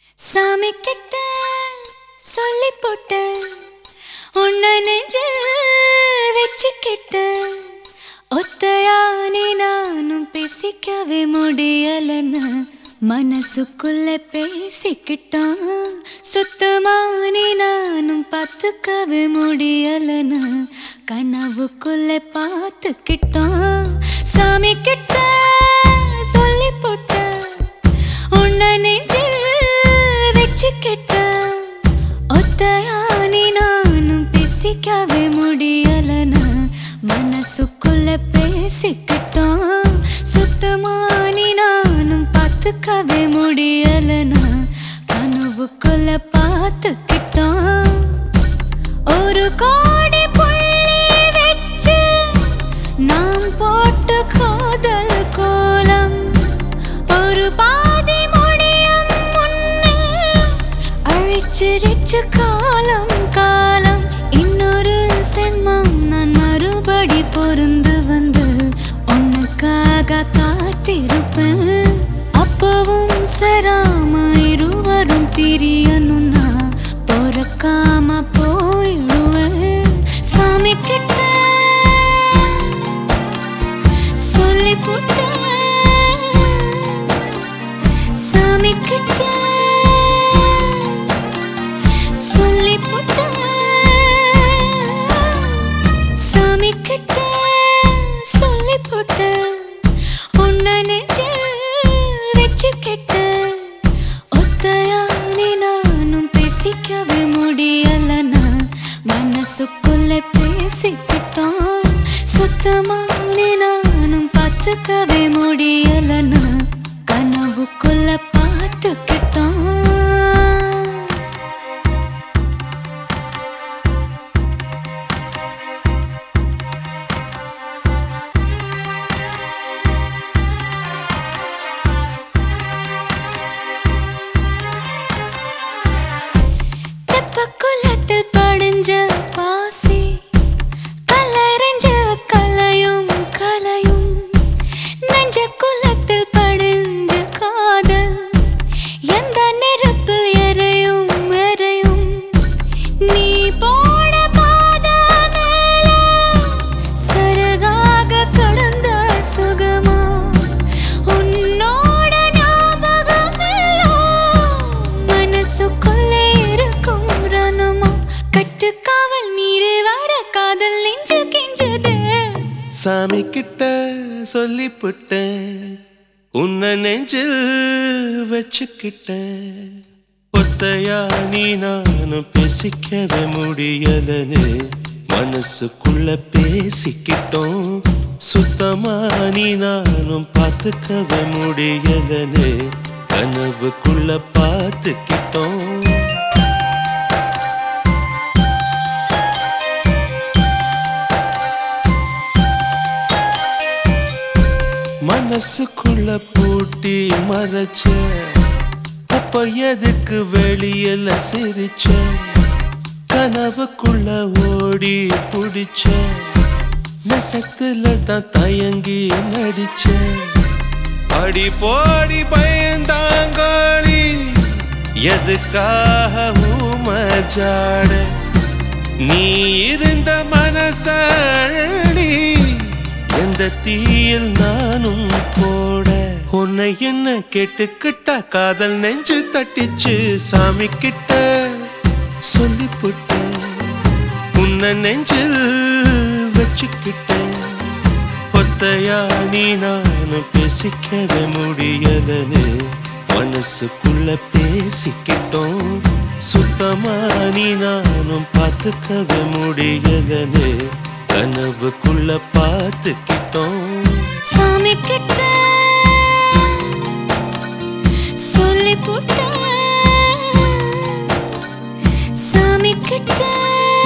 சாமி கிட்ட சொல்லி போட்ட உன்னை நெஞ்சில் வச்சுக்கிட்ட ஒத்தையானே நானும் பேசிக்கவே முடியலன்னு மனசுக்குள்ள பேசிக்கிட்டான். சுத்தமானே நானும் பார்த்துக்கவே முடியலன்னு கனவுக்குள்ள பார்த்துக்கிட்டான். சாமி கிட்ட சொல்லி போட்ட உன்னை நெஞ்சில் வச்சுக்கிட்ட ஒத்தையானே நானும் பேசிக்கவே முடியலன்னு மனசுக்குள்ள பேசிக்கிட்டான். சுத்தமானே நானும் பார்த்துக்கவே முடியலன்னு கனவுக்குள்ள பார்த்துக்கிட்டான். ஒரு கோடி புள்ளி வச்சு நாம் போட்ட காதல் கோலம் ஒரு பாதி முடியும் முன்னே அழிச்சிருச்சு காலம் காலம். இன்னொரு சென்மம் நான் மறுபடி பொருந்து வந்து உனக்காக காத்திருப்பேன். அப்பவும் சராம இருவரும் பிரியணும்னா பொறுக்காம போயிடுவேன். சாமி கிட்ட சொல்லி போட்டேன். சாமி கிட்ட சொல்லி போட்டேன். சாமி கிட்ட சொல்லி போட்டேன். உன்னை நெஞ்சில் வச்சுக்கிட்ட ஒத்தையானே நானும் பேசிக்கவே முடியலன்னா மனசுக்குள்ள பேசிக்கிட்டான். சுத்தமானே நானும் பார்த்துக்கவே முடியலன்னா கனவுக்குள்ள பார்த்துக்கிட்டான். தெப்பக்குளத்தில் படிஞ்ச பாசி கலரைஞ்ச கலையும் கலையும் நெஞ்ச குளத்தில் படிஞ்ச காதல் எந்த நெருப்பில் எரையும் எரையும். நீ போட பாத மேல சரகாக கடந்த சுகமா உன்னோட ஞாபகம் எல்லாம் மனசுக்குள்ளே இருக்கும் ரணமா. கட்டுக்காவல் மீறி வர காதல் நெஞ்சு கிஞ்சது. சாமி கிட்ட சொல்லி போட்டேன். உன்னை நெஞ்சில் வச்சுக்கிட்டேன். ஒத்தையா நீ நானும் பேசிக்கவே முடியலன்னு மனசுக்குள்ள பேசிக்கிட்டோம். சுத்தமா நீ நானும் பார்த்துக்கவே முடியலன்னு கனவுக்குள்ள பார்த்துக்கிட்டோம். மனசுக்குள்ள பூட்டி மறைச்ச அப்ப எதுக்கு வெளியில சிரிச்ச கனவுக்குள்ள ஓடி புடிச்ச நெசத்துல தான் தயங்கி நடிச்ச. அடி போடி பயந்தாங்கோடி எதுக்காக ஊமஜாட நீ இருந்த மனசடி எந்த தீயில் நானும் போட. உன்னை என்ன கேட்டுக்கிட்டா காதல் நெஞ்சு தட்டிச்சு. சாமி கிட்ட சொல்லி போட்டேன். உன்னை நெஞ்சில் வச்சுக்கிட்டேன். ஒத்தையா நீ நானும் பேசிக்கவே முடியலன்னு மனசுக்குள்ள பேசிக்கிட்டோம். சுத்தமா நீ நானும் பார்த்துக்கவே முடியலன்னு கனவுக்குள்ள பார்த்துக்கிட்டோம். சாமி கிட்ட சொல்லி போட்ட. சாமி கிட்ட